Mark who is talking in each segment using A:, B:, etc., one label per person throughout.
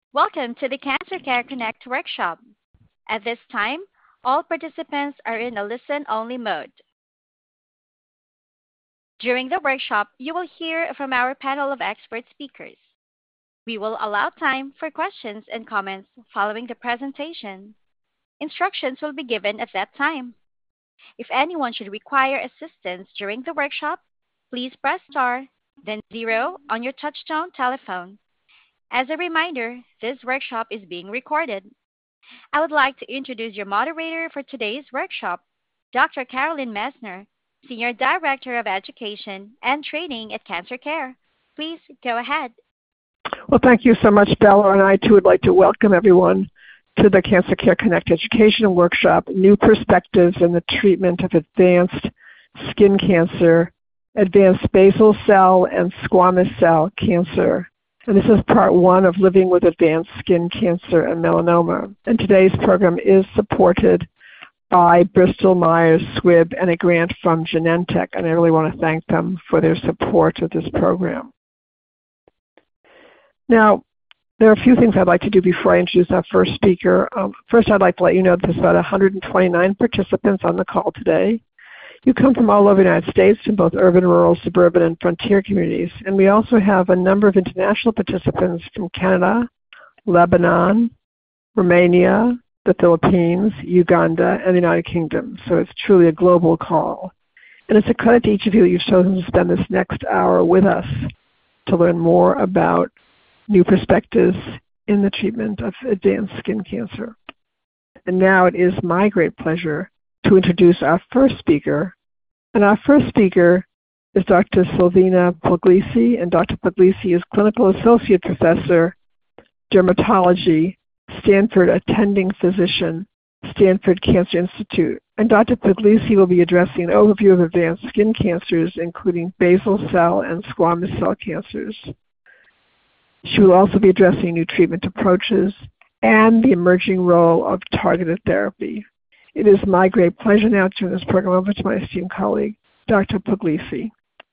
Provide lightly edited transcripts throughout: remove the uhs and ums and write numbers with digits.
A: Welcome to the Cancer Care Connect workshop. At this time, all participants are in a listen-only mode. During the workshop, you will hear from our panel of expert speakers. We will allow time for questions and comments following the presentation. Instructions will be given at that time. If anyone should require assistance during the workshop, please press star, then zero on your touchtone telephone. As a reminder, this workshop is being recorded. I would like to introduce your moderator for today's workshop, Dr. Carolyn Messner, Senior Director of Education and Training at Cancer Care. Please go ahead.
B: Well, thank you so much, Bella, and I too would like to welcome everyone to the Cancer Care Connect Education Workshop, New Perspectives in the Treatment of Advanced Skin Cancer, Advanced Basal Cell and Squamous Cell Cancer. And this is part one of Living with Advanced Skin Cancer and Melanoma. And today's program is supported by Bristol Myers Squibb and a grant from Genentech, and I really want to thank them for their support of this program. Now, there are a few things I'd like to do before I introduce our first speaker. First, I'd like to let you know that there's about 129 participants on the call today. You come from all over the United States, from both urban, rural, suburban, and frontier communities. And we also have a number of international participants from Canada, Lebanon, Romania, the Philippines, Uganda, and the United Kingdom. So it's truly a global call. And it's a credit to each of you that you've chosen to spend this next hour with us to learn more about new perspectives in the treatment of advanced skin cancer. And now it is my great pleasure to introduce our first speaker. And our first speaker is Dr. Silvina Puglisi, and Dr. Puglisi is Clinical Associate Professor, Dermatology, Stanford Attending Physician, Stanford Cancer Institute. And Dr. Puglisi will be addressing an overview of advanced skin cancers, including basal cell and squamous cell cancers. She will also be addressing new treatment approaches and the emerging role of targeted therapy. It is my great pleasure now to turn this program over to my esteemed colleague, Dr. Puglisi.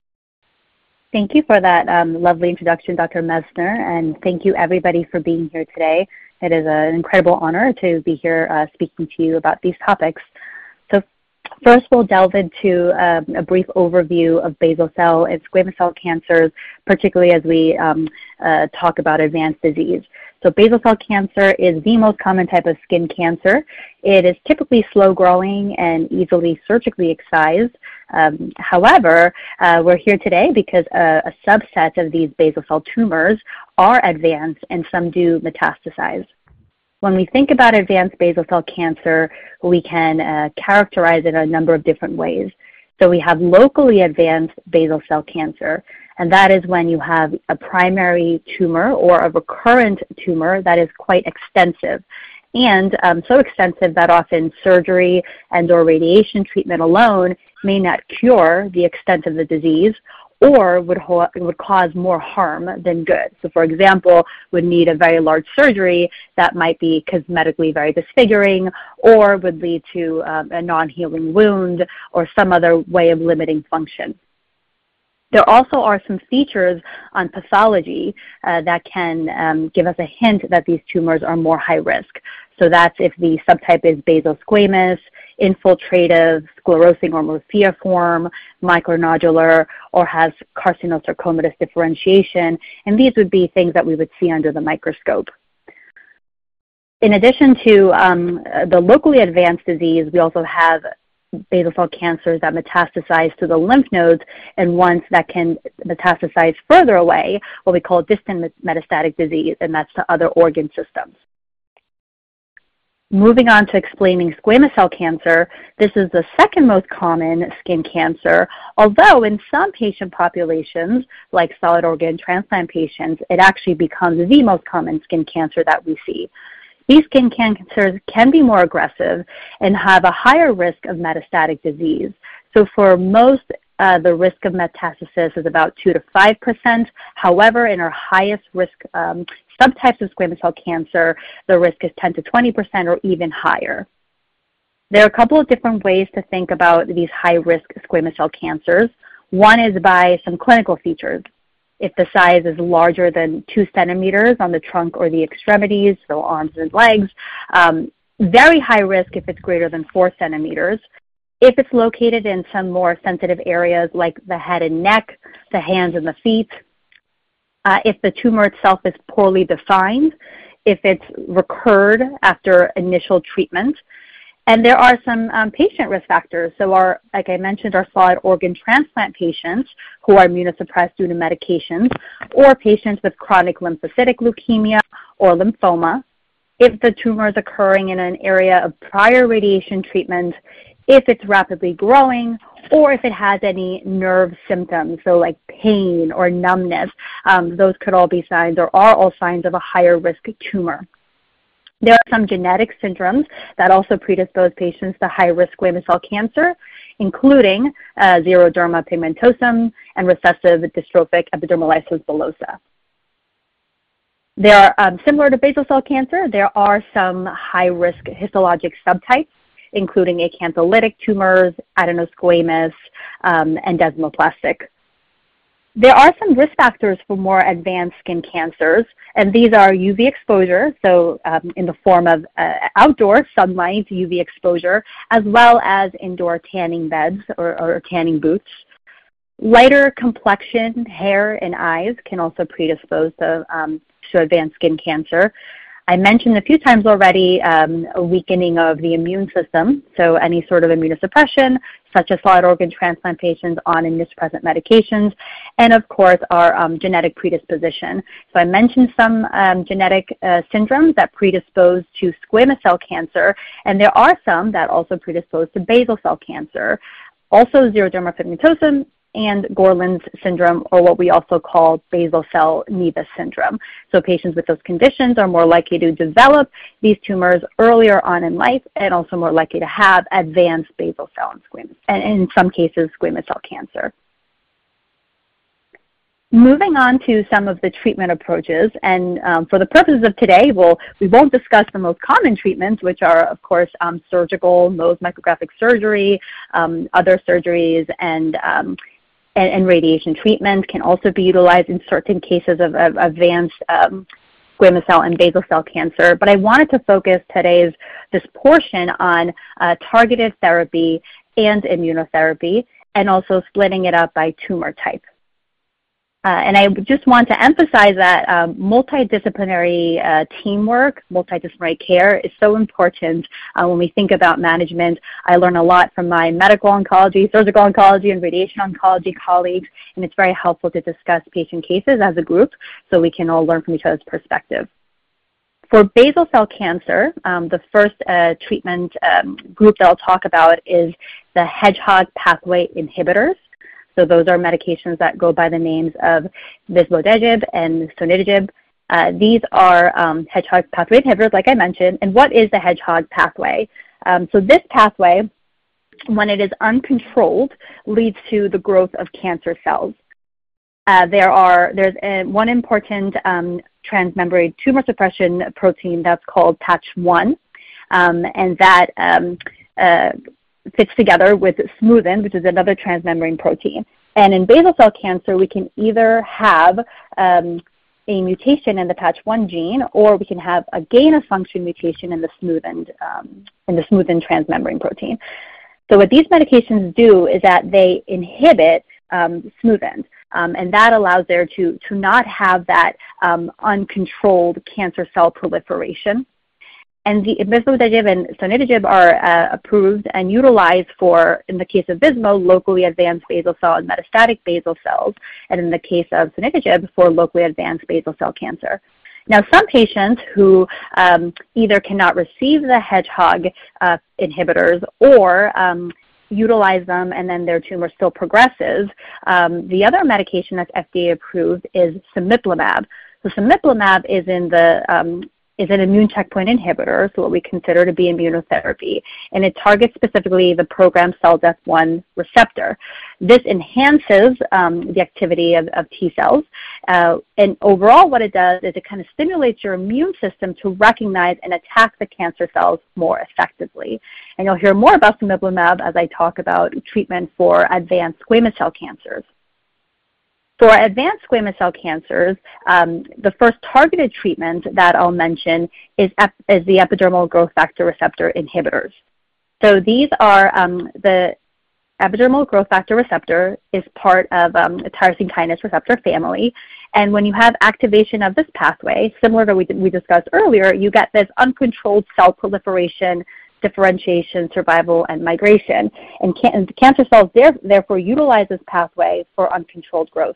C: Thank you for that lovely introduction, Dr. Messner, and thank you everybody for being here today. It is an incredible honor to be here speaking to you about these topics. So first we'll delve into a brief overview of basal cell and squamous cell cancers, particularly as we talk about advanced disease. So basal cell cancer is the most common type of skin cancer. It is typically slow growing and easily surgically excised. However, we're here today because a subset of these basal cell tumors are advanced and some do metastasize. When we think about advanced basal cell cancer, we can characterize it in a number of different ways. So we have locally advanced basal cell cancer, and that is when you have a primary tumor or a recurrent tumor that is quite extensive, and so extensive that often surgery and or radiation treatment alone may not cure the extent of the disease, or would cause more harm than good. So for example, would need a very large surgery that might be cosmetically very disfiguring, or would lead to a non-healing wound or some other way of limiting function. There also are some features on pathology that can give us a hint that these tumors are more high risk. So that's if the subtype is basal squamous, infiltrative, sclerosing or morphiiform, micronodular, or has carcinosarcomatous differentiation, and these would be things that we would see under the microscope. In addition to the locally advanced disease, we also have basal cell cancers that metastasize to the lymph nodes, and ones that can metastasize further away, what we call distant metastatic disease, and that's to other organ systems. Moving on to explaining squamous cell cancer, this is the second most common skin cancer, although in some patient populations, like solid organ transplant patients, it actually becomes the most common skin cancer that we see. These skin cancers can be more aggressive and have a higher risk of metastatic disease. So for most, the risk of metastasis is about 2 to 5%. However, in our highest risk subtypes of squamous cell cancer, the risk is 10 to 20% or even higher. There are a couple of different ways to think about these high-risk squamous cell cancers. One is by some clinical features. if the size is larger than 2 centimeters on the trunk or the extremities, so arms and legs. Very high risk if it's greater than 4 centimeters. If it's located in some more sensitive areas like the head and neck, the hands and the feet, if the tumor itself is poorly defined, if it's recurred after initial treatment. And there are some patient risk factors. So like I mentioned, our solid organ transplant patients who are immunosuppressed due to medications, or patients with chronic lymphocytic leukemia or lymphoma. If the tumor is occurring in an area of prior radiation treatment, if it's rapidly growing, or if it has any nerve symptoms, so like pain or numbness, those could all be signs or are all signs of a higher risk tumor. There are some genetic syndromes that also predispose patients to high-risk squamous cell cancer, including xeroderma pigmentosum and recessive dystrophic epidermolysis bullosa. There are, similar to basal cell cancer, there are some high-risk histologic subtypes, including acantholytic tumors, adenosquamous, and desmoplastic. There are some risk factors for more advanced skin cancers, and these are UV exposure, so in the form of outdoor sunlight UV exposure, as well as indoor tanning beds or tanning booths. Lighter complexion, hair, and eyes can also predispose to advanced skin cancer. I mentioned a few times already a weakening of the immune system, so any sort of immunosuppression, such as solid organ transplant patients on immunosuppressant medications, and of course our genetic predisposition. So I mentioned some genetic syndromes that predispose to squamous cell cancer, and there are some that also predispose to basal cell cancer. Also xeroderma pigmentosum and Gorlin syndrome, or what we also call basal cell nevus syndrome. So patients with those conditions are more likely to develop these tumors earlier on in life and also more likely to have advanced basal cell and squamous, and in some cases squamous cell cancer. Moving on to some of the treatment approaches, and for the purposes of today, we won't discuss the most common treatments, which are, of course, surgical, Mohs micrographic surgery, other surgeries, and radiation treatment can also be utilized in certain cases of advanced squamous cell and basal cell cancer. But I wanted to focus this portion on targeted therapy and immunotherapy, and also splitting it up by tumor type. And I just want to emphasize that multidisciplinary teamwork, multidisciplinary care is so important when we think about management. I learn a lot from my medical oncology, surgical oncology, and radiation oncology colleagues, and it's very helpful to discuss patient cases as a group so we can all learn from each other's perspective. For basal cell cancer, the first treatment group that I'll talk about is the Hedgehog pathway inhibitors. So those are medications that go by the names of vismodegib and sunitinib. These are Hedgehog pathway inhibitors, like I mentioned. And what is the Hedgehog pathway? So this pathway, when it is uncontrolled, leads to the growth of cancer cells. There's one important transmembrane tumor suppression protein that's called PATCH1, and that fits together with smoothin, which is another transmembrane protein. And in basal cell cancer, we can either have a mutation in the PATCH1 gene, or we can have a gain-of-function mutation in the smoothin transmembrane protein. So what these medications do is that they inhibit smoothin, and that allows there to not have that uncontrolled cancer cell proliferation. And the vismodegib and sunitinib are approved and utilized for, in the case of vismo, locally advanced basal cell and metastatic basal cells, and in the case of sunitinib, for locally advanced basal cell cancer. Now, some patients who either cannot receive the Hedgehog inhibitors or utilize them and then their tumor still progresses, the other medication that's FDA approved is cemiplimab. So cemiplimab is an immune checkpoint inhibitor, so what we consider to be immunotherapy, and it targets specifically the programmed cell death 1 receptor. This enhances the activity of T cells, and overall what it does is it kind of stimulates your immune system to recognize and attack the cancer cells more effectively. And you'll hear more about cemiplimab as I talk about treatment for advanced squamous cell cancers. For advanced squamous cell cancers, the first targeted treatment that I'll mention is the epidermal growth factor receptor inhibitors. So these are the epidermal growth factor receptor is part of the tyrosine kinase receptor family. And when you have activation of this pathway, similar to what we discussed earlier, you get this uncontrolled cell proliferation, differentiation, survival, and migration. And cancer cells therefore utilize this pathway for uncontrolled growth.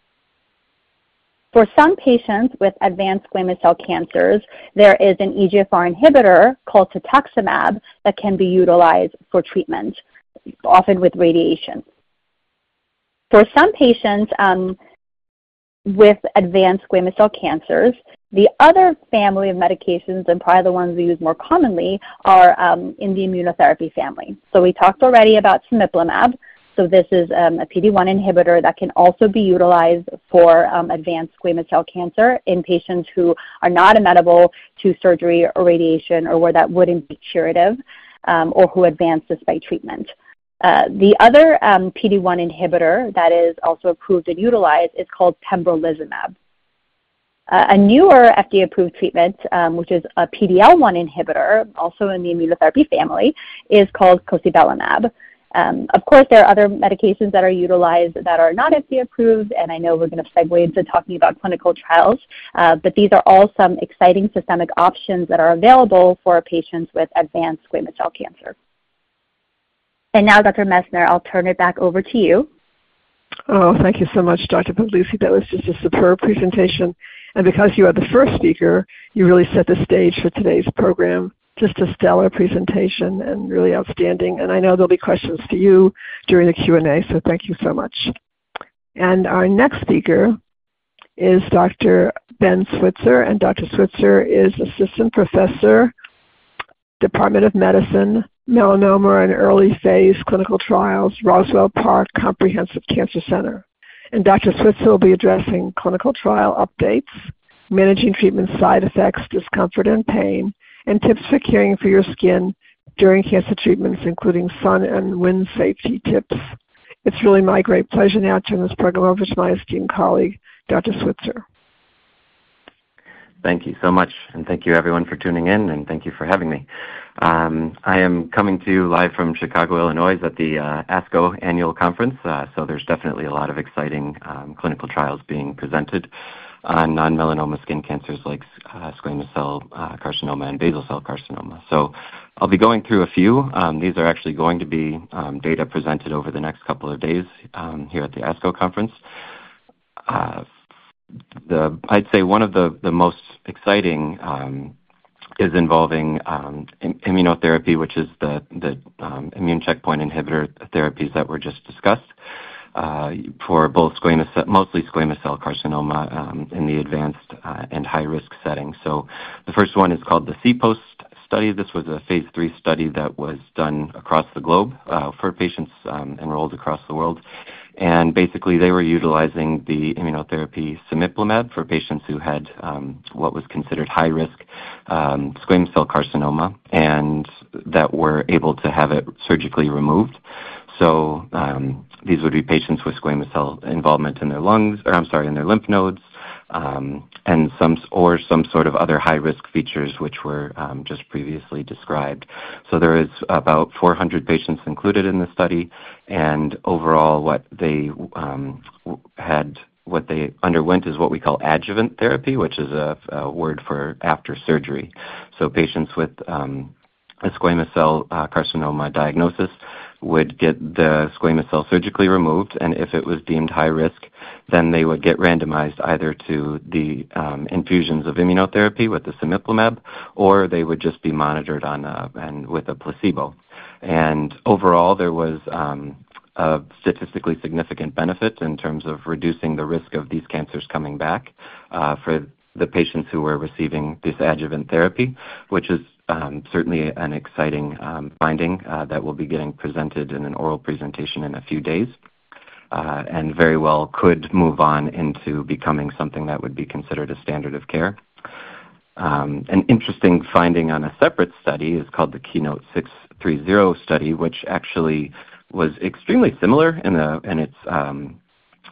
C: For some patients with advanced squamous cell cancers, there is an EGFR inhibitor called cetuximab that can be utilized for treatment, often with radiation. For some patients with advanced squamous cell cancers, the other family of medications, and probably the ones we use more commonly, are in the immunotherapy family. So we talked already about cemiplimab. So this is a PD-1 inhibitor that can also be utilized for advanced squamous cell cancer in patients who are not amenable to surgery or radiation, or where that wouldn't be curative, or who advance despite treatment. The other PD-1 inhibitor that is also approved and utilized is called pembrolizumab. A newer FDA-approved treatment, which is a PD-L1 inhibitor, also in the immunotherapy family, is called cosibelimab. Of course, there are other medications that are utilized that are not FDA-approved, and I know we're going to segue into talking about clinical trials, but these are all some exciting systemic options that are available for patients with advanced squamous cell cancer. And now, Dr. Messner, I'll turn it back over to you.
B: Oh, thank you so much, Dr. Puglisi. That was just a superb presentation. And because you are the first speaker, you really set the stage for today's program. Just a stellar presentation and really outstanding. And I know there'll be questions to you during the Q&A, so thank you so much. And our next speaker is Dr. Ben Switzer, and Dr. Switzer is Assistant Professor, Department of Medicine, Melanoma and Early Phase Clinical Trials, Roswell Park Comprehensive Cancer Center. And Dr. Switzer will be addressing clinical trial updates, managing treatment side effects, discomfort, and pain, and tips for caring for your skin during cancer treatments, including sun and wind safety tips. It's really my great pleasure now to turn this program over to my esteemed colleague, Dr. Switzer.
D: Thank you so much, and thank you everyone for tuning in, and thank you for having me. I am coming to you live from Chicago, Illinois at the ASCO annual conference, so there's definitely a lot of exciting clinical trials being presented on non-melanoma skin cancers like squamous cell carcinoma and basal cell carcinoma. So I'll be going through a few. These are actually going to be data presented over the next couple of days here at the ASCO conference. I'd say one of the most exciting is involving immunotherapy, which is the immune checkpoint inhibitor therapies that were just discussed for both mostly squamous cell carcinoma in the advanced and high-risk setting. So the first one is called the CPOST study. This was a phase 3 study that was done across the globe for patients enrolled across the world. And basically, they were utilizing the immunotherapy cemiplimab for patients who had what was considered high-risk squamous cell carcinoma and that were able to have it surgically removed. So these would be patients with squamous cell involvement in their lungs, or in their lymph nodes, and some sort of other high-risk features which were just previously described. So there is about 400 patients included in the study, and overall what they underwent is what we call adjuvant therapy, which is a word for after surgery. So patients with a squamous cell carcinoma diagnosis would get the squamous cell surgically removed, and if it was deemed high risk, then they would get randomized either to the infusions of immunotherapy with the cemiplimab, or they would just be monitored with a placebo. And overall, there was a statistically significant benefit in terms of reducing the risk of these cancers coming back for the patients who were receiving this adjuvant therapy, which is certainly an exciting finding that will be getting presented in an oral presentation in a few days, and very well could move on into becoming something that would be considered a standard of care. An interesting finding on a separate study is called the Keynote 630 study, which actually was extremely similar in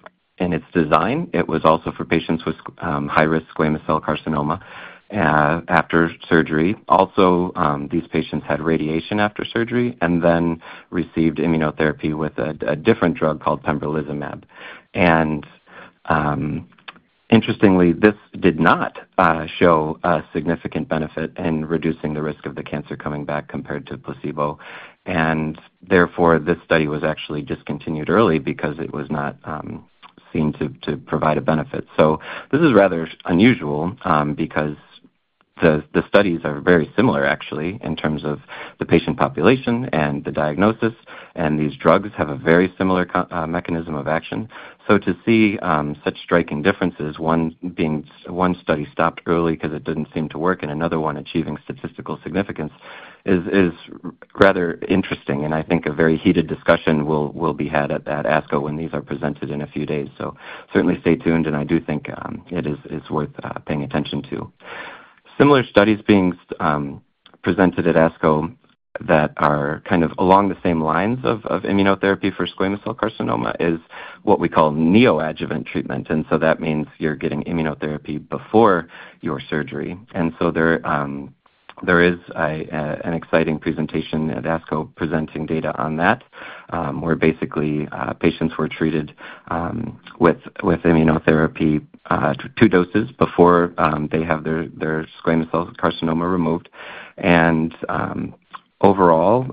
D: in its design. It was also for patients with high-risk squamous cell carcinoma after surgery. Also, these patients had radiation after surgery and then received immunotherapy with a different drug called pembrolizumab. And interestingly, this did not show a significant benefit in reducing the risk of the cancer coming back compared to placebo. And therefore, this study was actually discontinued early because it was not seen to provide a benefit. So this is rather unusual because the studies are very similar, actually, in terms of the patient population and the diagnosis, and these drugs have a very similar mechanism of action. So to see such striking differences, one study stopped early because it didn't seem to work, and another one achieving statistical significance, is rather interesting, and I think a very heated discussion will be had at ASCO when these are presented in a few days. So certainly stay tuned, and I do think it is worth paying attention to. Similar studies being presented at ASCO that are kind of along the same lines of immunotherapy for squamous cell carcinoma is what we call neoadjuvant treatment. And so that means you're getting immunotherapy before your surgery. And so there is an exciting presentation at ASCO presenting data on that, where basically patients were treated with immunotherapy 2 doses before they have their squamous cell carcinoma removed. And overall,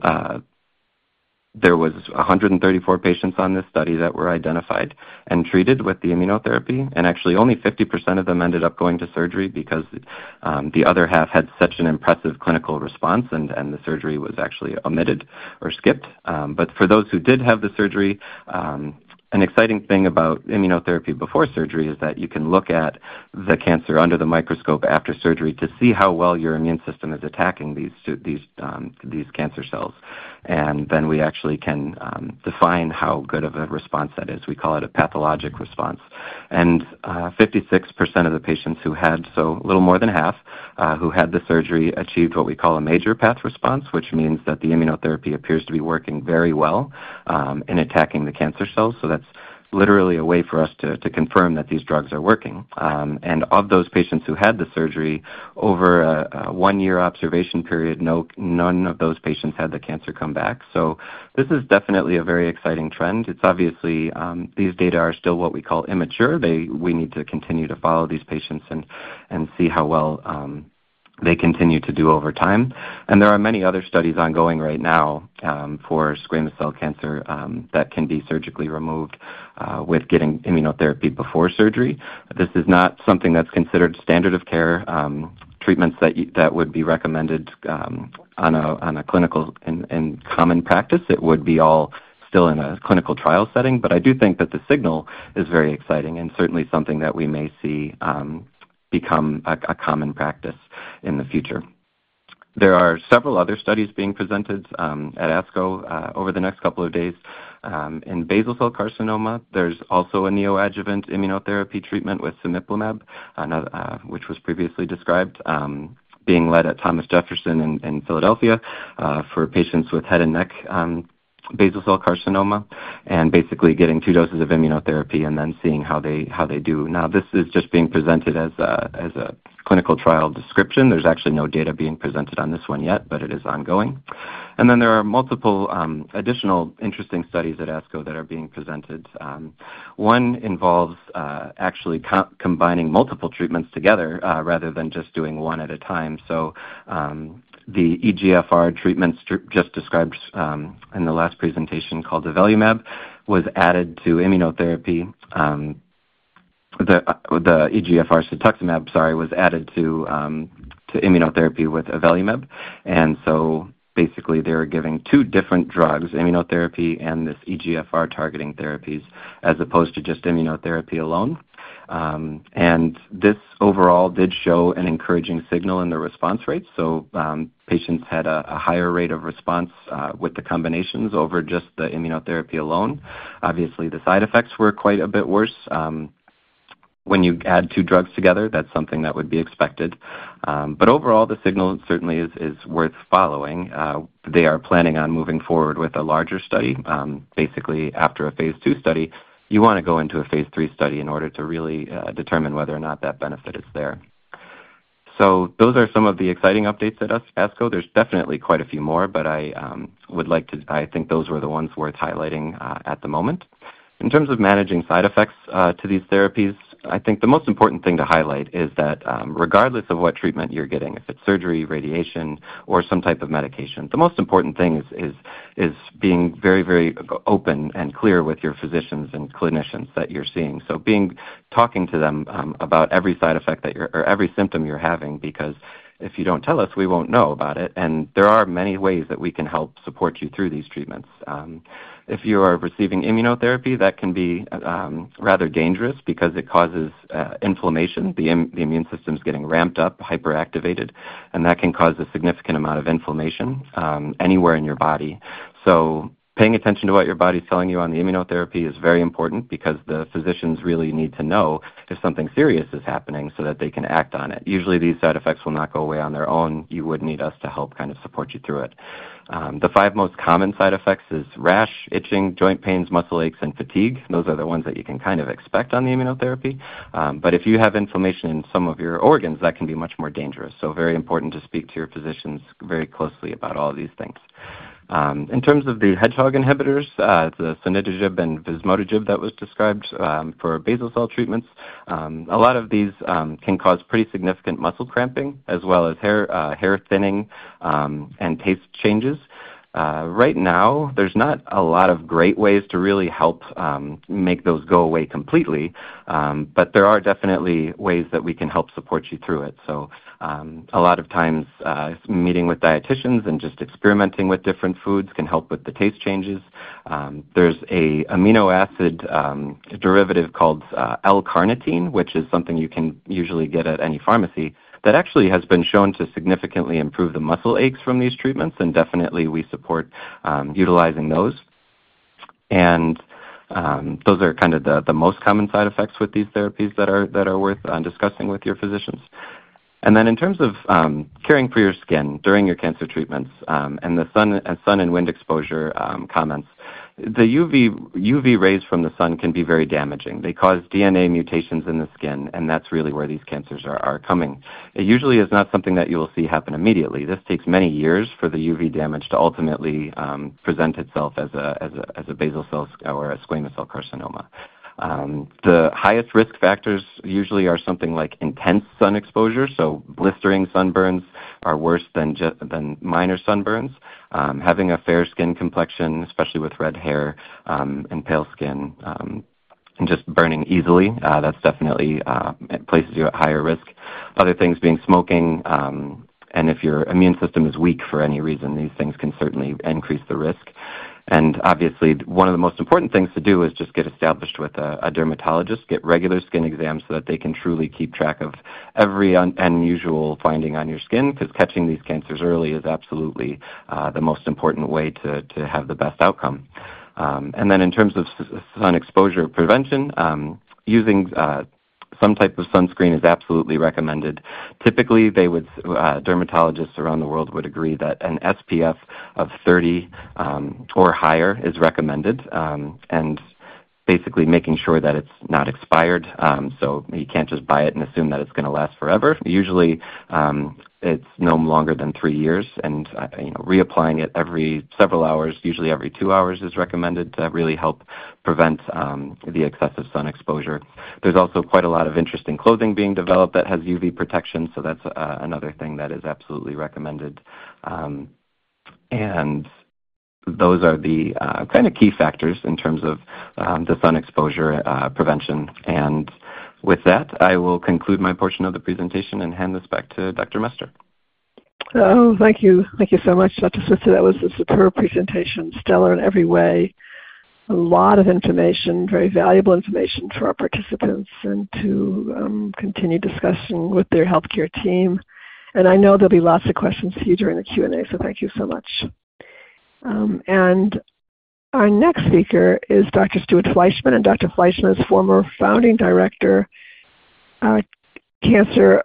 D: there was 134 patients on this study that were identified and treated with the immunotherapy, and actually only 50% of them ended up going to surgery because the other half had such an impressive clinical response, and the surgery was actually omitted or skipped. But for those who did have the surgery, an exciting thing about immunotherapy before surgery is that you can look at the cancer under the microscope after surgery to see how well your immune system is attacking these cancer cells. And then we actually can define how good of a response that is. We call it a pathologic response. And 56% of the patients who had, so a little more than half, who had the surgery achieved what we call a major path response, which means that the immunotherapy appears to be working very well in attacking the cancer cells. So that's literally a way for us to confirm that these drugs are working. And of those patients who had the surgery, over a 1-year observation period, none of those patients had the cancer come back. So this is definitely a very exciting trend. It's obviously, these data are still what we call immature. We need to continue to follow these patients and see how well they continue to do over time. And there are many other studies ongoing right now for squamous cell cancer that can be surgically removed with getting immunotherapy before surgery. This is not something that's considered standard of care treatments that would be recommended on a clinical and common practice. It would be all still in a clinical trial setting, but I do think that the signal is very exciting and certainly something that we may see become a common practice in the future. There are several other studies being presented at ASCO over the next couple of days. In basal cell carcinoma, there's also a neoadjuvant immunotherapy treatment with cemiplimab, which was previously described, being led at Thomas Jefferson in Philadelphia for patients with head and neck basal cell carcinoma, and basically getting 2 doses of immunotherapy and then seeing how they do. Now, this is just being presented as a clinical trial description. There's actually no data being presented on this one yet, but it is ongoing. And then there are multiple additional interesting studies at ASCO that are being presented. One involves actually combining multiple treatments together rather than just doing one at a time. So the EGFR treatments just described in the last presentation called avelumab was added to immunotherapy. The EGFR cetuximab, was added to immunotherapy with avelumab. And so basically they were giving 2 different drugs, immunotherapy and this EGFR targeting therapies, as opposed to just immunotherapy alone. And this overall did show an encouraging signal in the response rates. So patients had a higher rate of response with the combinations over just the immunotherapy alone. Obviously, the side effects were quite a bit worse. When you add 2 drugs together, that's something that would be expected. But overall, the signal certainly is worth following. They are planning on moving forward with a larger study, basically after a phase 2 study, you want to go into a phase 3 study in order to really determine whether or not that benefit is there. So those are some of the exciting updates at ASCO. There's definitely quite a few more, but I think those were the ones worth highlighting at the moment. In terms of managing side effects to these therapies, I think the most important thing to highlight is that regardless of what treatment you're getting, if it's surgery, radiation, or some type of medication, the most important thing is being very, very open and clear with your physicians and clinicians that you're seeing. So talking to them about every side effect or every symptom you're having, because if you don't tell us, we won't know about it. And there are many ways that we can help support you through these treatments. If you are receiving immunotherapy, that can be rather dangerous because it causes inflammation. The immune system is getting ramped up, hyperactivated, and that can cause a significant amount of inflammation anywhere in your body. So paying attention to what your body's telling you on the immunotherapy is very important because the physicians really need to know if something serious is happening so that they can act on it. Usually these side effects will not go away on their own. You would need us to help kind of support you through it. The 5 most common side effects is rash, itching, joint pains, muscle aches, and fatigue. Those are the ones that you can kind of expect on the immunotherapy. But if you have inflammation in some of your organs, that can be much more dangerous. So very important to speak to your physicians very closely about all of these things. In terms of the hedgehog inhibitors, the sunitinib and vismodegib that was described for basal cell treatments, a lot of these can cause pretty significant muscle cramping as well as hair thinning and taste changes. Right now, there's not a lot of great ways to really help make those go away completely, but there are definitely ways that we can help support you through it. So a lot of times meeting with dietitians and just experimenting with different foods can help with the taste changes. There's a amino acid derivative called L-carnitine, which is something you can usually get at any pharmacy, that actually has been shown to significantly improve the muscle aches from these treatments, and definitely we support utilizing those. And those are kind of the most common side effects with these therapies that are worth discussing with your physicians. And then in terms of caring for your skin during your cancer treatments and the sun and wind exposure comments, the UV rays from the sun can be very damaging. They cause DNA mutations in the skin, and that's really where these cancers are coming. It usually is not something that you will see happen immediately. This takes many years for the UV damage to ultimately present itself as a basal cell or a squamous cell carcinoma. The highest risk factors usually are something like intense sun exposure, so blistering sunburns are worse than minor sunburns. Having a fair skin complexion, especially with red hair and pale skin, and just burning easily, that's definitely places you at higher risk. Other things being smoking, and if your immune system is weak for any reason, these things can certainly increase the risk. And obviously, one of the most important things to do is just get established with a dermatologist, get regular skin exams so that they can truly keep track of every unusual finding on your skin, because catching these cancers early is absolutely the most important way to have the best outcome. And then in terms of sun exposure prevention, using some type of sunscreen is absolutely recommended. Typically, dermatologists around the world would agree that an SPF of 30 or higher is recommended, and basically making sure that it's not expired. So you can't just buy it and assume that it's going to last forever. Usually, it's no longer than 3 years, and reapplying it every several hours, usually every 2 hours, is recommended to really help prevent the excessive sun exposure. There's also quite a lot of interesting clothing being developed that has UV protection, so that's another thing that is absolutely recommended. And those are the kind of key factors in terms of the sun exposure prevention. And with that, I will conclude my portion of the presentation and hand this back to Dr. Mester.
B: Oh, thank you. Thank you so much, Dr. Switzer. That was a superb presentation, stellar in every way. A lot of information, very valuable information for our participants, and to continue discussion with their healthcare team. And I know there'll be lots of questions for you during the Q&A, so thank you so much. And our next speaker is Dr. Stuart Fleischman, and Dr. Fleischman is former founding director, Cancer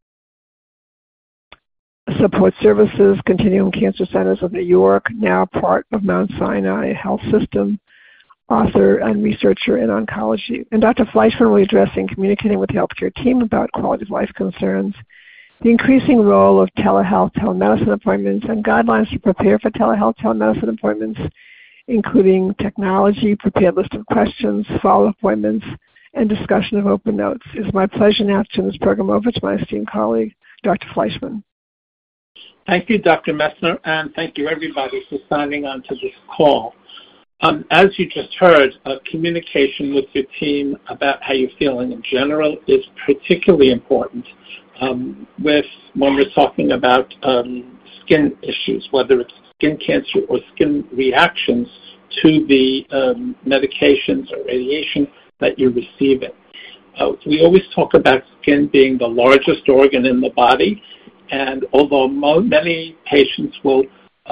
B: Support Services, Continuum Cancer Centers of New York, now part of Mount Sinai Health System. author and researcher in oncology. And Dr. Fleischman will be addressing communicating with the healthcare team about quality of life concerns, the increasing role of telehealth, telemedicine appointments, and guidelines to prepare for telehealth, telemedicine appointments, including technology, prepared list of questions, follow-up appointments, and discussion of open notes. It's my pleasure now to turn this program over to my esteemed colleague, Dr. Fleischman.
E: Thank you, Dr. Messner, and thank you, everybody, for signing on to this call. As you just heard, communication with your team about how you're feeling in general is particularly important when we're talking about skin issues, whether it's skin cancer or skin reactions to the medications or radiation that you're receiving. We always talk about skin being the largest organ in the body, and although many patients will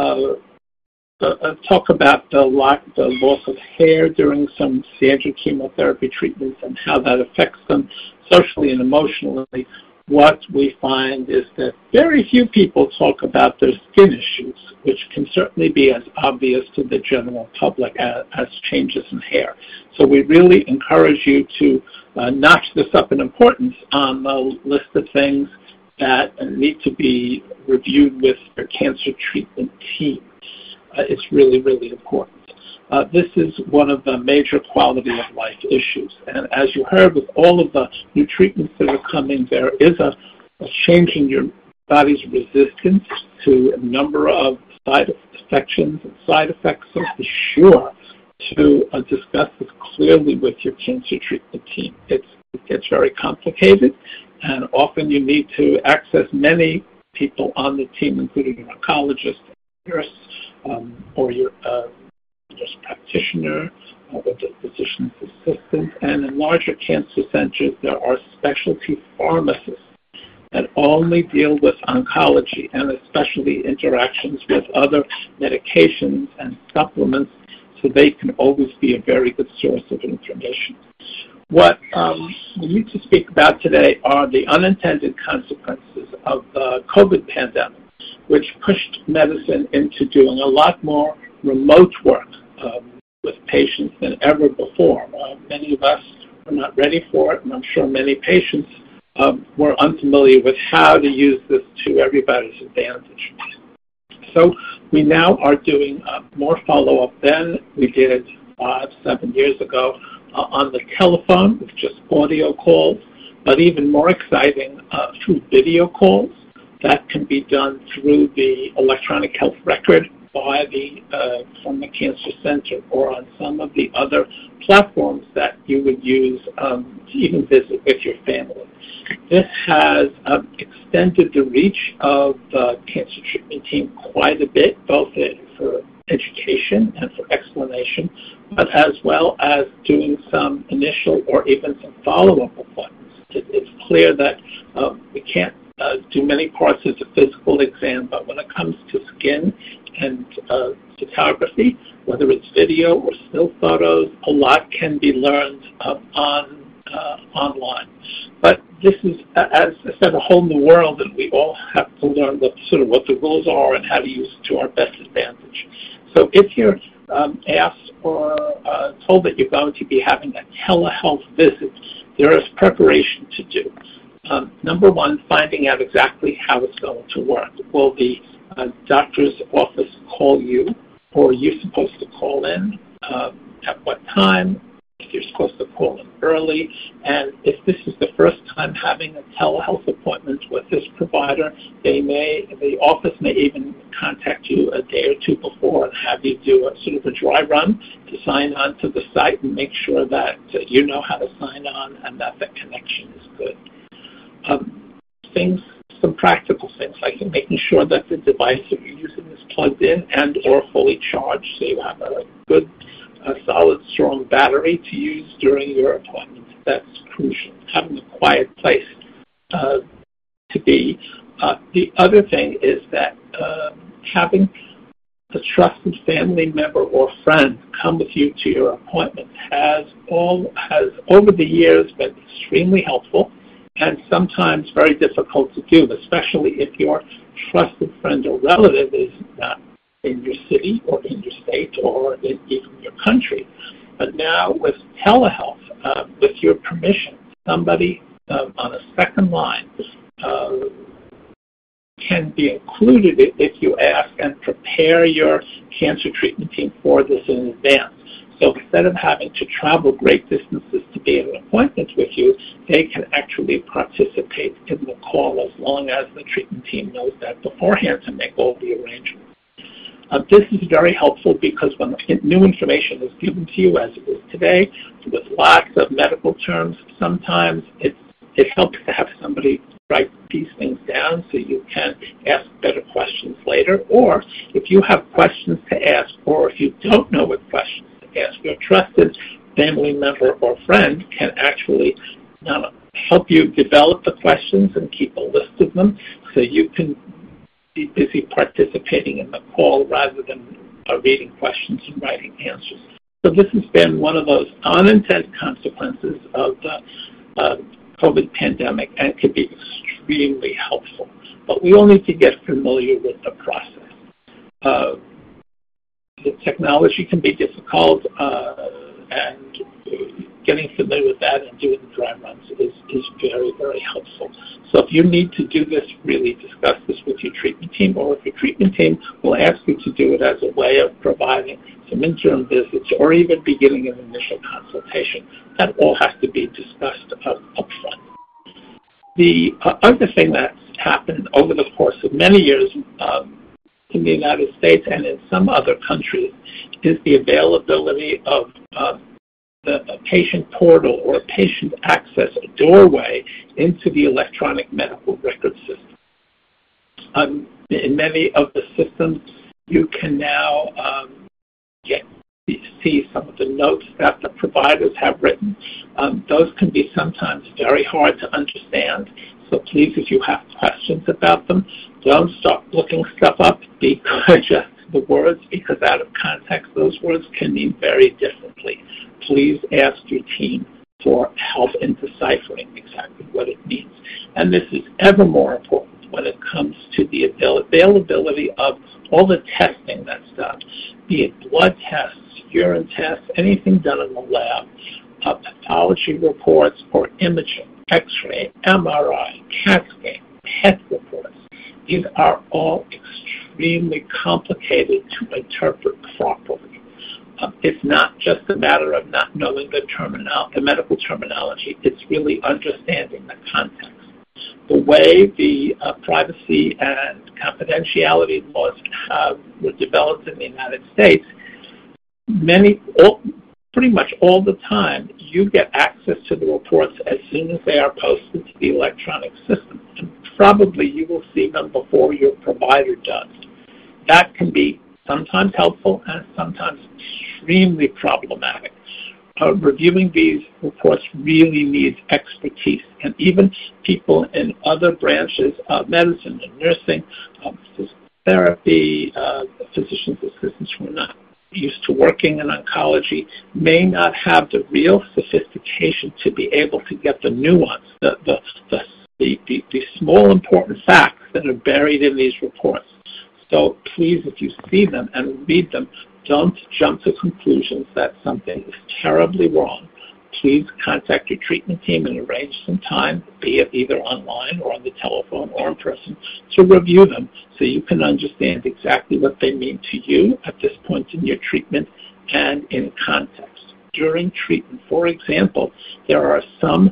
E: talk about the loss of hair during some standard chemotherapy treatments and how that affects them socially and emotionally, what we find is that very few people talk about their skin issues, which can certainly be as obvious to the general public as changes in hair. So we really encourage you to notch this up in importance on the list of things that need to be reviewed with your cancer treatment team. It's really, really important. This is one of the major quality of life issues. And as you heard, with all of the new treatments that are coming, there is a change in your body's resistance to a number of side infections and side effects. So be sure to discuss this clearly with your cancer treatment team. It gets very complicated, and often you need to access many people on the team, including an oncologist, nurse, or your nurse practitioner, or the physician's assistant. And in larger cancer centers, there are specialty pharmacists that only deal with oncology and especially interactions with other medications and supplements, so they can always be a very good source of information. What we need to speak about today are the unintended consequences of the COVID pandemic, which pushed medicine into doing a lot more remote work with patients than ever before. Many of us were not ready for it, and I'm sure many patients were unfamiliar with how to use this to everybody's advantage. So we now are doing more follow-up than we did 5-7 years ago on the telephone with just audio calls, but even more exciting, through video calls that can be done through the electronic health record from the cancer center or on some of the other platforms that you would use to even visit with your family. This has extended the reach of the cancer treatment team quite a bit, both for education and for explanation, but as well as doing some initial or even some follow-up appointments. It's clear that we can't do many parts of the physical exam, but when it comes to skin and photography, whether it's video or still photos, a lot can be learned online. But this is, as I said, a whole new world, and we all have to learn what the rules are and how to use it to our best advantage. So if you're asked or told that you're going to be having a telehealth visit, there is preparation to do. Number one, finding out exactly how it's going to work. Will the doctor's office call you, or are you supposed to call in? At what time? If you're supposed to call in early, and if this is the first time having a telehealth appointment with this provider, the office may even contact you a day or two before and have you do a sort of a dry run to sign on to the site and make sure that you know how to sign on and that the connection is good. Some practical things, like making sure that the device that you're using is plugged in and or fully charged, so you have a good, solid, strong battery to use during your appointment. That's crucial. Having a quiet place to be. The other thing is that having a trusted family member or friend come with you to your appointment has over the years been extremely helpful, and sometimes very difficult to do, especially if your trusted friend or relative is not in your city or in your state or in even your country. But now with telehealth, with your permission, somebody on a second line can be included if you ask and prepare your cancer treatment team for this in advance. So instead of having to travel great distances to be at an appointment with you, they can actually participate in the call as long as the treatment team knows that beforehand to make all the arrangements. This is very helpful because when new information is given to you, as it is today, with lots of medical terms, sometimes it helps to have somebody write these things down so you can ask better questions later. Or if you have questions to ask, or if you don't know what questions to ask, your trusted family member or friend can actually help you develop the questions and keep a list of them so you can be busy participating in the call rather than reading questions and writing answers. So this has been one of those unintended consequences of the COVID pandemic and can be extremely helpful. But we all need to get familiar with the process. The technology can be difficult, and getting familiar with that and doing the dry runs is very, very helpful. So if you need to do this, really discuss this with your treatment team, or if your treatment team will ask you to do it as a way of providing some interim visits or even beginning an initial consultation. That all has to be discussed up front. The other thing that's happened over the course of many years in the United States and in some other countries is the availability of the patient portal or patient access, a doorway into the electronic medical record system. In many of the systems, you can now see some of the notes that the providers have written. Those can be sometimes very hard to understand. So please, if you have questions about them, don't start looking stuff up because just the words, because out of context, those words can mean very differently. Please ask your team for help in deciphering exactly what it means. And this is ever more important when it comes to the availability of all the testing that's done, be it blood tests, urine tests, anything done in the lab, pathology reports or imaging, X-ray, MRI, CAT scan, PET reports. These are all extremely complicated to interpret properly. It's not just a matter of not knowing the medical terminology. It's really understanding the context. The way the privacy and confidentiality laws were developed in the United States, pretty much all the time, you get access to the reports as soon as they are posted to the electronic system. And probably you will see them before your provider does. That can be sometimes helpful and sometimes extremely problematic. Reviewing these reports really needs expertise, and even people in other branches of medicine and nursing, therapy, physician's assistants who are not used to working in oncology may not have the real sophistication to be able to get the nuance, the small important facts that are buried in these reports. So please, if you see them and read them, don't jump to conclusions that something is terribly wrong. Please contact your treatment team and arrange some time, be it either online or on the telephone or in person, to review them so you can understand exactly what they mean to you at this point in your treatment and in context. During treatment, for example, there are some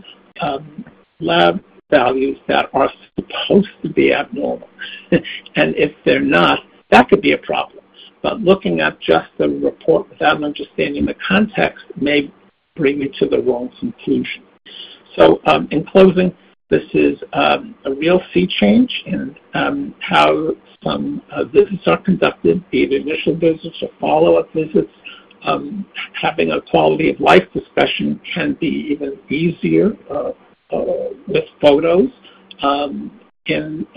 E: lab values that are supposed to be abnormal. And if they're not, that could be a problem. But looking at just the report without understanding the context may bring you to the wrong conclusion. So in closing, this is a real sea change in how some visits are conducted, be it initial visits or follow-up visits. Having a quality of life discussion can be even easier with photos in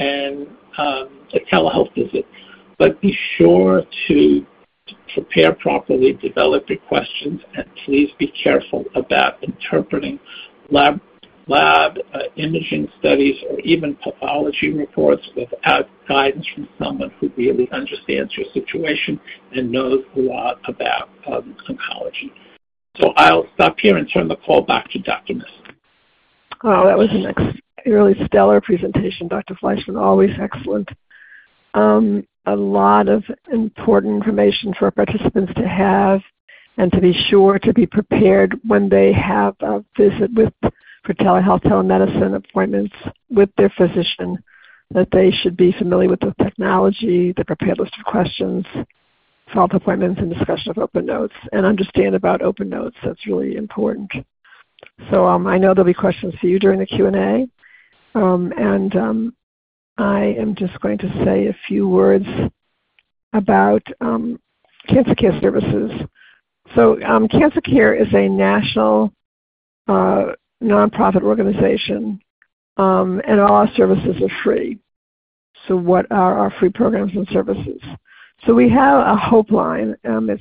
E: a telehealth visit. But be sure to prepare properly, develop your questions, and please be careful about interpreting lab imaging studies or even pathology reports without guidance from someone who really understands your situation and knows a lot about oncology. So I'll stop here and turn the call back to Dr. Messner.
B: Oh, that was a really stellar presentation, Dr. Fleischman, always excellent. A lot of important information for participants to have and to be sure to be prepared when they have a visit for telehealth, telemedicine appointments with their physician, that they should be familiar with the technology, the prepared list of questions, follow-up appointments, and discussion of open notes, and understand about open notes. That's really important. So I know there'll be questions for you during the Q&A, and I am just going to say a few words about cancer care services. So Cancer Care is a national nonprofit organization, and all our services are free. So what are our free programs and services? So we have a Hope line. It's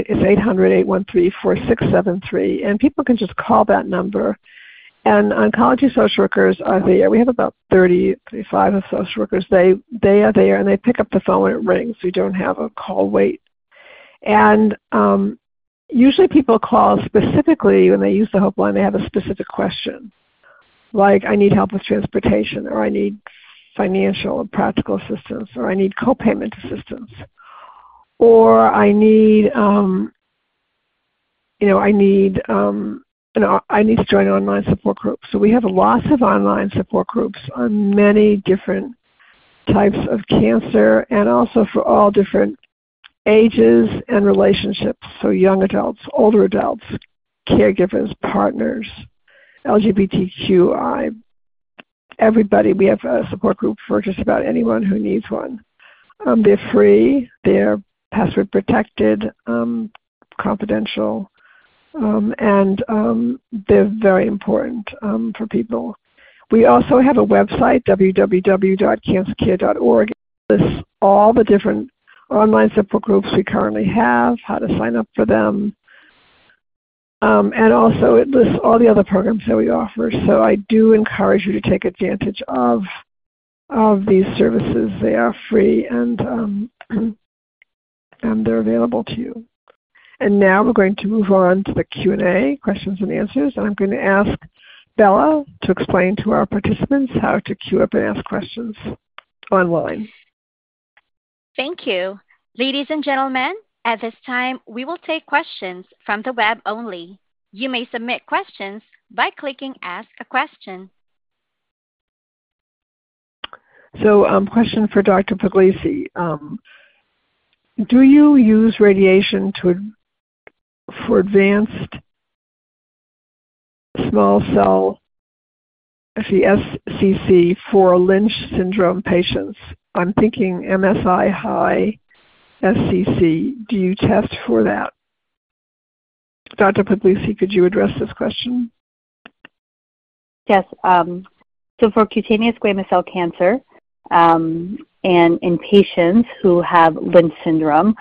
B: 800-813-4673, and people can just call that number. And oncology social workers are there. We have about 35 of social workers. They are there, and they pick up the phone when it rings. We don't have a call wait. And usually people call specifically when they use the Hope line. They have a specific question, like I need help with transportation, or I need financial and practical assistance, or I need co-payment assistance, or I need I need to join an online support group. So we have lots of online support groups on many different types of cancer, and also for all different ages and relationships. So young adults, older adults, caregivers, partners, LGBTQI, everybody. We have a support group for just about anyone who needs one. They're free, they're password protected, confidential, and they're very important for people. We also have a website, www.cancercare.org. It lists all the different online support groups we currently have, how to sign up for them, and also it lists all the other programs that we offer. So I do encourage you to take advantage of these services. They are free, and they're available to you. And now we're going to move on to the Q&A, questions and answers, and I'm going to ask Bella to explain to our participants how to queue up and ask questions online.
A: Thank you. Ladies and gentlemen, at this time, we will take questions from the web only. You may submit questions by clicking Ask a Question.
B: So question for Dr. Puglisi. Do you use radiation for advanced small cell, actually SCC, for Lynch syndrome patients? I'm thinking MSI high SCC. Do you test for that? Dr. Puglisi, could you address this question?
C: Yes. So for cutaneous squamous cell cancer, and in patients who have Lynch syndrome,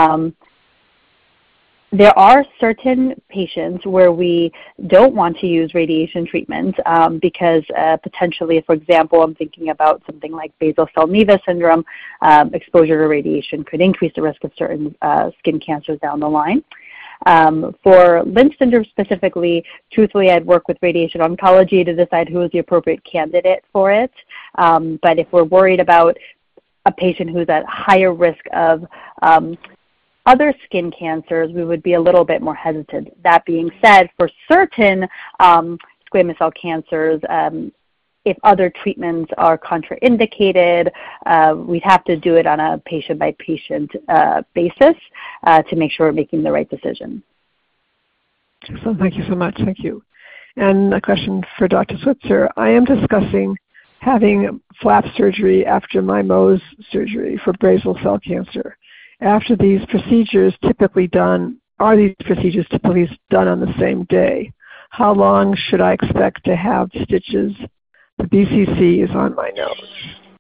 C: there are certain patients where we don't want to use radiation treatment because potentially, for example, I'm thinking about something like basal cell Nevi syndrome, exposure to radiation could increase the risk of certain skin cancers down the line. For Lynch syndrome specifically, truthfully, I'd work with radiation oncology to decide who is the appropriate candidate for it. But if we're worried about a patient who's at higher risk of other skin cancers, we would be a little bit more hesitant. That being said, for certain squamous cell cancers, if other treatments are contraindicated, we'd have to do it on a patient-by-patient basis to make sure we're making the right decision.
B: Excellent. Thank you so much. Thank you. And a question for Dr. Switzer. I am discussing having flap surgery after my Mohs surgery for basal cell cancer. After these procedures typically done, are these procedures typically done on the same day? How long should I expect to have stitches? The BCC is on my nose.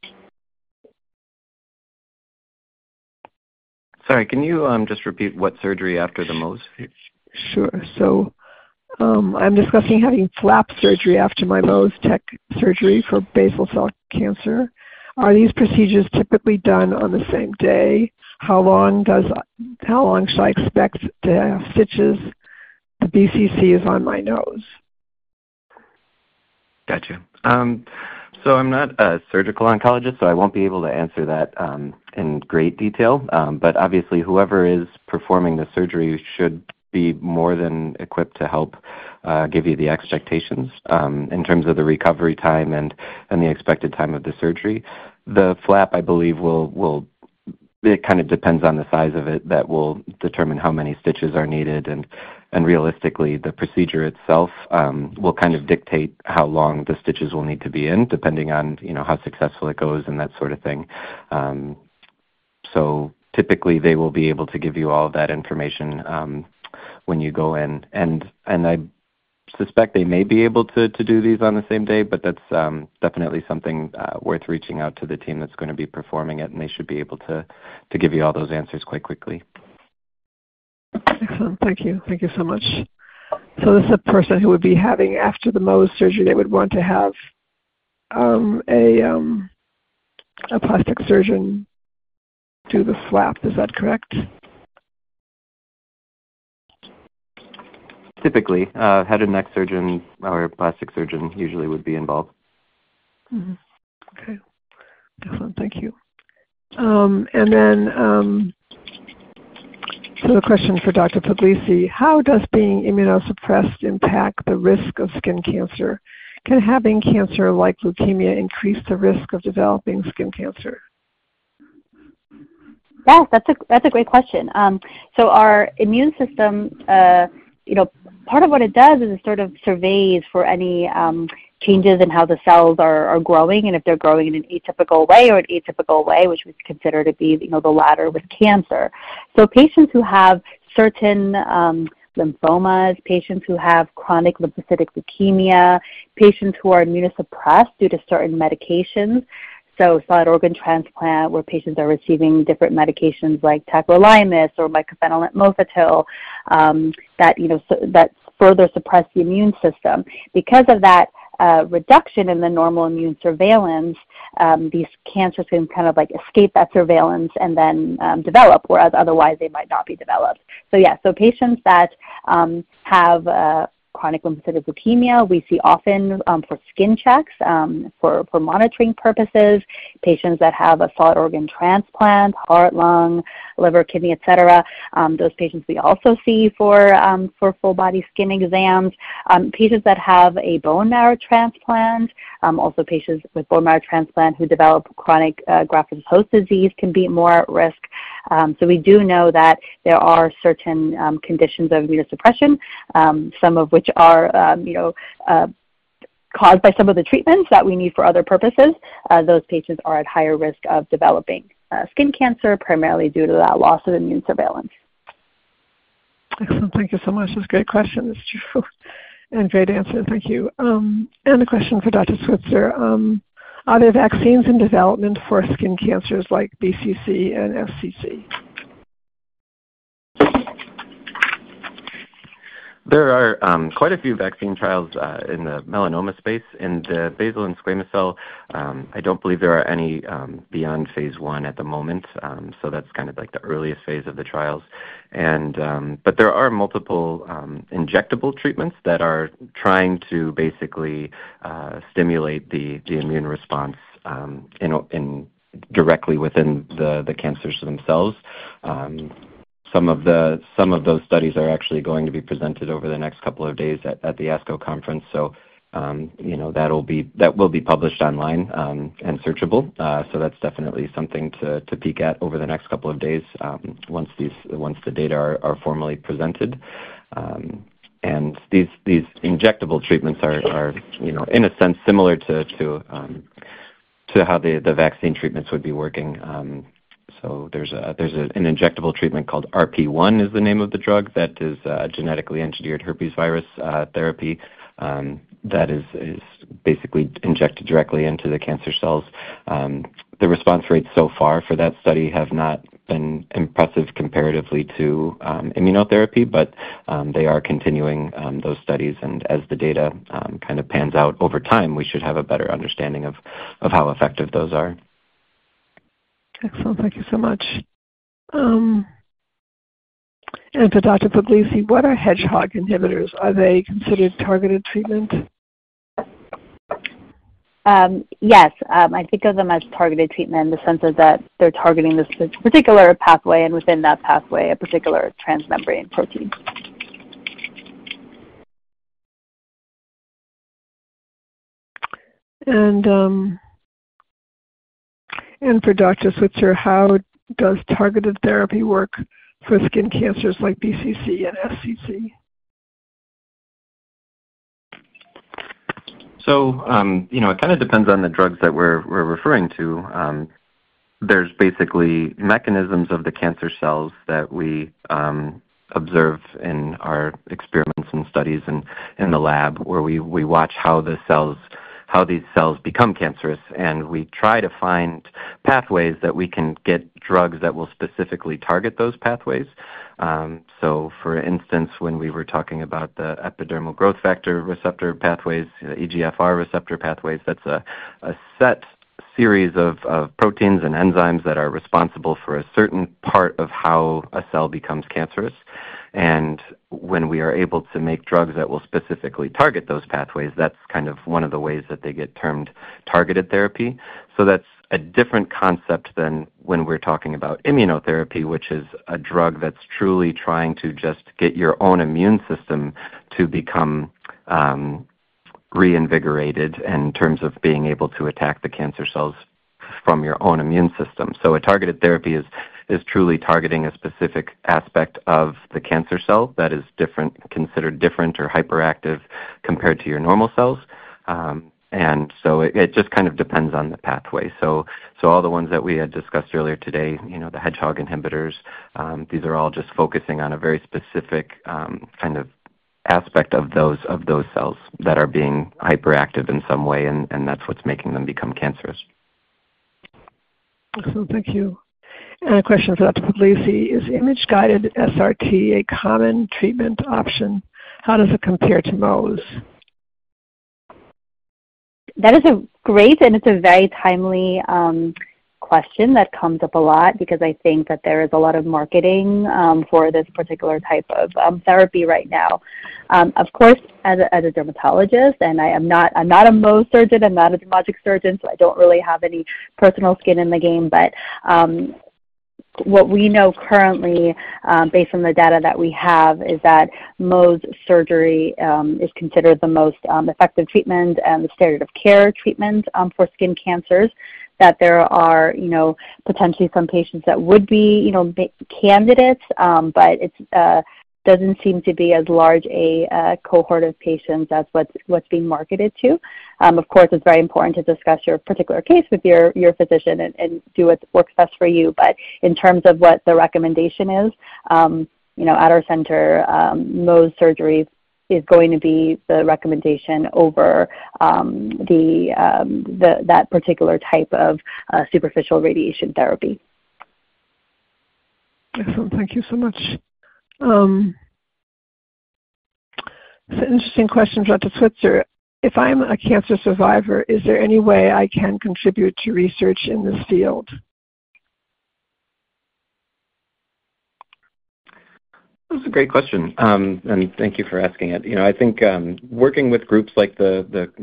D: Sorry, can you just repeat what surgery after the Mohs?
B: Sure. So I'm discussing having flap surgery after my Mohs tech surgery for basal cell cancer. Are these procedures typically done on the same day? How long should I expect to have stitches? the BCC is on my nose.
D: Gotcha. So I'm not a surgical oncologist, so I won't be able to answer that in great detail. But obviously, whoever is performing the surgery should be more than equipped to help give you the expectations in terms of the recovery time and the expected time of the surgery. The flap, I believe, will it kind of depends on the size of it that will determine how many stitches are needed, and realistically the procedure itself will kind of dictate how long the stitches will need to be in, depending on how successful it goes and that sort of thing. So typically they will be able to give you all of that information when you go in, and I suspect they may be able to do these on the same day, but that's definitely something worth reaching out to the team that's going to be performing it, and they should be able to give you all those answers quite quickly.
B: Excellent. Thank you. Thank you so much. So this is a person who would be having, after the Mohs surgery, they would want to have a plastic surgeon do the flap. Is that correct?
D: Typically, head and neck surgeon or plastic surgeon usually would be involved.
B: Mm-hmm. Okay. Excellent. Thank you. And then, so the question for Dr. Puglisi, how does being immunosuppressed impact the risk of skin cancer? Can having cancer like leukemia increase the risk of developing skin cancer?
C: Yeah, that's a great question. So our immune system, part of what it does is it sort of surveys for any changes in how the cells are growing, and if they're growing in an atypical way or an atypical way, which we consider to be the latter with cancer. So patients who have certain lymphomas, patients who have chronic lymphocytic leukemia, patients who are immunosuppressed due to certain medications, so solid organ transplant where patients are receiving different medications like tacrolimus or mycophenolate mofetil that further suppress the immune system. Because of that reduction in the normal immune surveillance, these cancers can kind of like escape that surveillance and then develop, whereas otherwise they might not be developed. So patients that have chronic lymphocytic leukemia, we see often for skin checks, for monitoring purposes. Patients that have a solid organ transplant, heart, lung, liver, kidney, etc. Those patients we also see for full body skin exams. Patients that have a bone marrow transplant, also patients with bone marrow transplant who develop chronic graft-versus-host disease can be more at risk. So we do know that there are certain conditions of immunosuppression, some of which are caused by some of the treatments that we need for other purposes. Those patients are at higher risk of developing skin cancer, primarily due to that loss of immune surveillance.
B: Excellent. Thank you so much. That's a great question. It's true. And great answer. Thank you. And a question for Dr. Switzer. Are there vaccines in development for skin cancers like BCC and SCC?
D: There are quite a few vaccine trials in the melanoma space. In the basal and squamous cell, I don't believe there are any beyond phase 1 at the moment, so that's kind of like the earliest phase of the trials. And but there are multiple injectable treatments that are trying to basically stimulate the immune response in directly within the cancers themselves. Some of those studies are actually going to be presented over the next couple of days at the ASCO conference. So that will be published online and searchable. So that's definitely something to peek at over the next couple of days once the data are formally presented. And these injectable treatments are in a sense similar to how the vaccine treatments would be working. So there's an injectable treatment called RP1 is the name of the drug that is genetically engineered herpes virus therapy that is basically injected directly into the cancer cells. The response rates so far for that study have not been impressive comparatively to immunotherapy, but they are continuing those studies, and as the data kind of pans out over time, we should have a better understanding of how effective those are.
B: Excellent. Thank you so much. And for Dr. Puglisi, what are hedgehog inhibitors? Are they considered targeted treatment?
C: Yes, I think of them as targeted treatment in the sense of that they're targeting this particular pathway, and within that pathway, a particular transmembrane protein.
B: And for Dr. Switzer, how does targeted therapy work for skin cancers like BCC and SCC?
D: So, it kind of depends on the drugs that we're referring to. There's basically mechanisms of the cancer cells that we observe in our experiments and studies in the lab, where we watch how these cells become cancerous, and we try to find pathways that we can get drugs that will specifically target those pathways. So, for instance, when we were talking about the epidermal growth factor receptor pathways, EGFR receptor pathways, that's a set series of proteins and enzymes that are responsible for a certain part of how a cell becomes cancerous. And when we are able to make drugs that will specifically target those pathways, that's kind of one of the ways that they get termed targeted therapy. So that's a different concept than when we're talking about immunotherapy, which is a drug that's truly trying to just get your own immune system to become reinvigorated in terms of being able to attack the cancer cells from your own immune system. So a targeted therapy is truly targeting a specific aspect of the cancer cell that is different, considered different or hyperactive compared to your normal cells. And so it just kind of depends on the pathway. So all the ones that we had discussed earlier today, the hedgehog inhibitors, these are all just focusing on a very specific kind of aspect of those cells that are being hyperactive in some way, and that's what's making them become cancerous.
B: Excellent, thank you. And a question for Dr. Puglisi, is image-guided SRT a common treatment option? How does it compare to Mohs?
C: That is a great, and it's a very timely question that comes up a lot, because I think that there is a lot of marketing for this particular type of therapy right now. Of course, as a dermatologist, and I'm not a Mohs surgeon, I'm not a dermatologic surgeon, so I don't really have any personal skin in the game, but what we know currently, based on the data that we have, is that Mohs surgery is considered the most effective treatment and the standard of care treatment for skin cancers. That there are, potentially some patients that would be, candidates, but it doesn't seem to be as large a cohort of patients as what's being marketed to. Of course, it's very important to discuss your particular case with your physician and do what works best for you. But in terms of what the recommendation is, at our center, Mohs surgery is going to be the recommendation over that particular type of superficial radiation therapy.
B: Excellent. Thank you so much. It's an interesting question, Dr. Switzer. If I'm a cancer survivor, is there any way I can contribute to research in this field?
D: That's a great question, and thank you for asking it. I think working with groups like the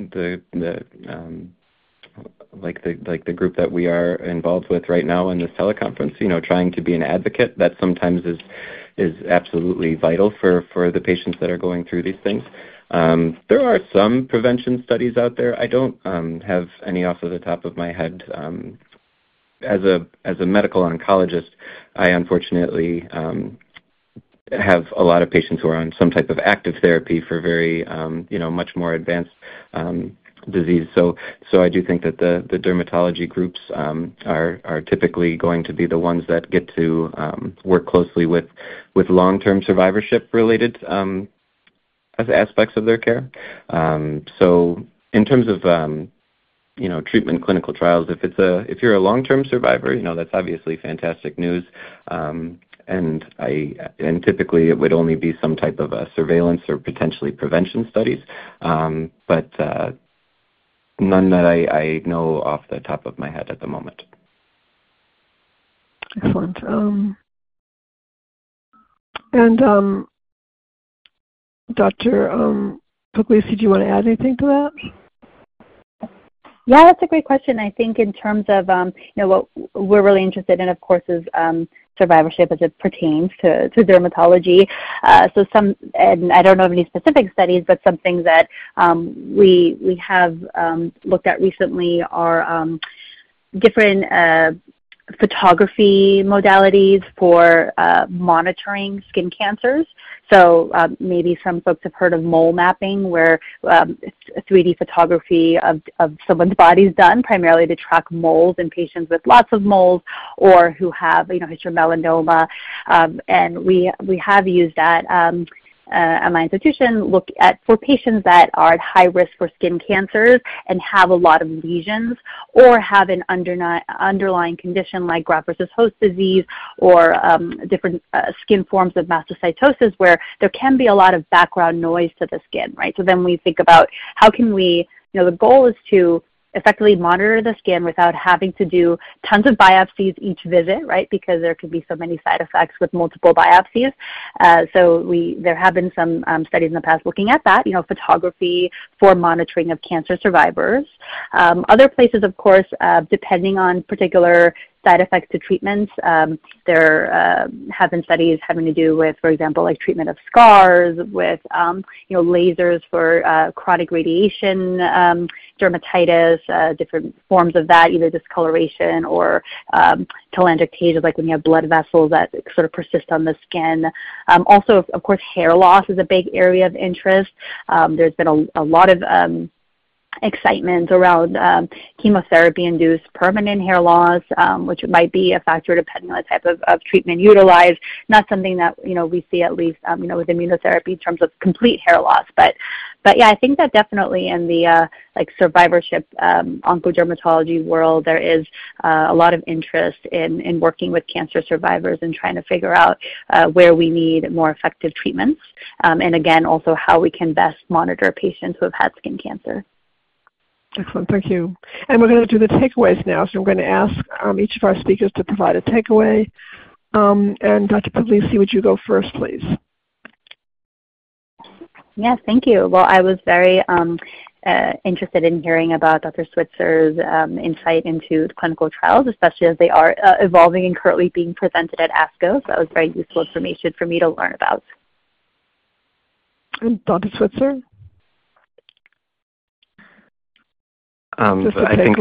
D: group that we are involved with right now in this teleconference, trying to be an advocate, that sometimes is absolutely vital for the patients that are going through these things. There are some prevention studies out there. I don't have any off of the top of my head. As a medical oncologist, I unfortunately have a lot of patients who are on some type of active therapy for very, much more advanced disease. So I do think that the dermatology groups are typically going to be the ones that get to work closely with long-term survivorship-related as aspects of their care. So in terms of treatment clinical trials, if you're a long-term survivor, that's obviously fantastic news. And typically it would only be some type of a surveillance or potentially prevention studies, but none that I know off the top of my head at the moment.
B: Excellent. And Dr. Puglisi, do you want to add anything to that?
C: Yeah, that's a great question. I think in terms of, what we're really interested in, of course, is survivorship as it pertains to dermatology. And I don't know of any specific studies, but some things that we have looked at recently are different photography modalities for monitoring skin cancers. So maybe some folks have heard of mole mapping, where 3D photography of someone's body is done primarily to track moles in patients with lots of moles or who have history of melanoma. And we have used that at my institution, look at for patients that are at high risk for skin cancers and have a lot of lesions or have an underlying condition like graft versus host disease or different skin forms of mastocytosis where there can be a lot of background noise to the skin, right? So then we think about how can we, the goal is to effectively monitor the skin without having to do tons of biopsies each visit, right? Because there could be so many side effects with multiple biopsies. There have been some studies in the past looking at that, photography for monitoring of cancer survivors. Other places, of course, depending on particular side effects to treatments. There have been studies having to do with, for example, like treatment of scars, with lasers for chronic radiation, dermatitis, different forms of that, either discoloration or telangiectasia, like when you have blood vessels that sort of persist on the skin. Also, of course, hair loss is a big area of interest. There's been a lot of excitement around chemotherapy-induced permanent hair loss, which might be a factor depending on the type of treatment utilized. Not something that we see, at least with immunotherapy, in terms of complete hair loss. But yeah, I think that definitely in the survivorship oncodermatology world, there is a lot of interest in working with cancer survivors and trying to figure out where we need more effective treatments, and again, also how we can best monitor patients who have had skin cancer.
B: Excellent, thank you. And we're going to do the takeaways now. So I'm going to ask each of our speakers to provide a takeaway. And Dr. Puglisi, would you go first, please?
C: Yes, thank you. Well, I was very interested in hearing about Dr. Switzer's insight into clinical trials, especially as they are evolving and currently being presented at ASCO. So that was very useful information for me to learn about.
B: And Dr. Switzer?
D: I think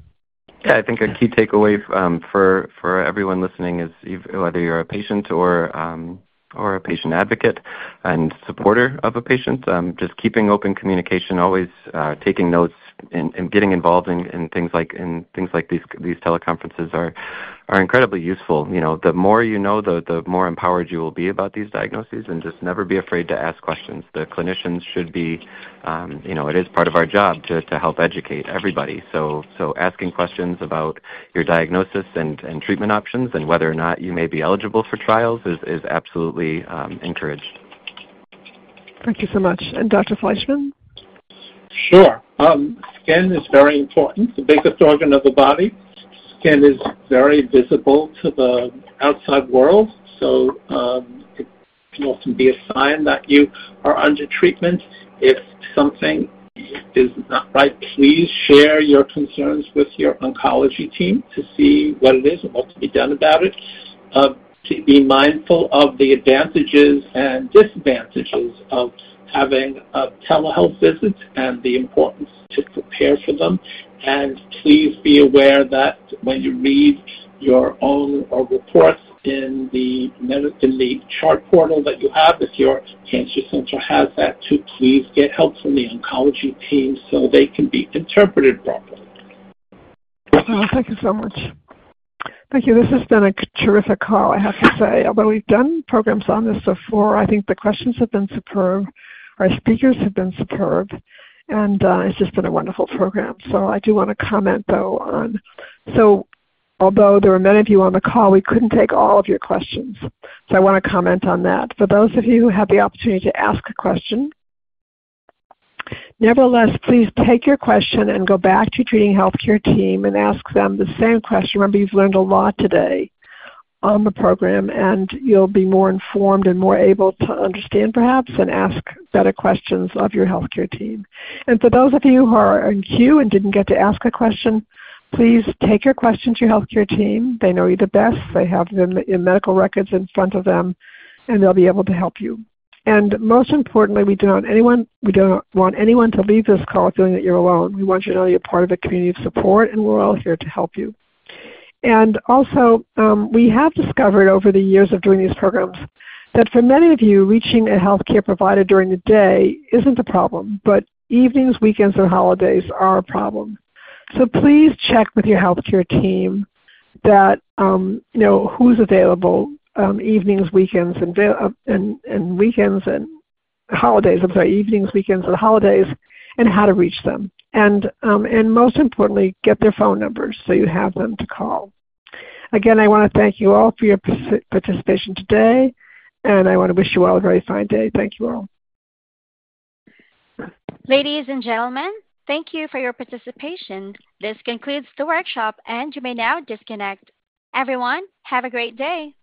D: a key takeaway for everyone listening is whether you're a patient or a patient advocate and supporter of a patient, just keeping open communication, always taking notes and getting involved in things like these teleconferences are incredibly useful. The more you know, the more empowered you will be about these diagnoses, and just never be afraid to ask questions. The clinicians should be, it is part of our job to help educate everybody. So asking questions about your diagnosis and treatment options and whether or not you may be eligible for trials is absolutely encouraged.
B: Thank you so much. And Dr. Fleischman?
E: Sure. Skin is very important, the biggest organ of the body. Skin is very visible to the outside world, so it can often be a sign that you are under treatment. If something is not right, please share your concerns with your oncology team to see what it is and what can be done about it. To be mindful of the advantages and disadvantages of having telehealth visits and the importance to prepare for them. And please be aware that when you read your own reports in the chart portal that you have, if your cancer center has that too, please get help from the oncology team so they can be interpreted properly.
B: Thank you so much. Thank you. This has been a terrific call, I have to say. Although we've done programs on this before, I think the questions have been superb. Our speakers have been superb. And it's just been a wonderful program. So I do want to comment, though, on, although there were many of you on the call, we couldn't take all of your questions. So I want to comment on that. For those of you who had the opportunity to ask a question, nevertheless, please take your question and go back to your treating healthcare team and ask them the same question. Remember, you've learned a lot today on the program, and you'll be more informed and more able to understand perhaps and ask better questions of your healthcare team. And for those of you who are in queue and didn't get to ask a question, please take your question to your healthcare team. They know you the best. They have your medical records in front of them, and they'll be able to help you. And most importantly, we don't want anyone to leave this call feeling that you're alone. We want you to know you're part of a community of support, and we're all here to help you. And also, we have discovered over the years of doing these programs that for many of you, reaching a healthcare provider during the day isn't a problem, but evenings, weekends, and holidays are a problem. So please check with your healthcare team that who's available evenings, weekends, and weekends and holidays. I'm sorry, evenings, weekends, and holidays, and how to reach them. And most importantly, get their phone numbers so you have them to call. Again, I want to thank you all for your participation today, and I want to wish you all a very fine day. Thank you all.
A: Ladies and gentlemen, thank you for your participation. This concludes the workshop, and you may now disconnect. Everyone, have a great day.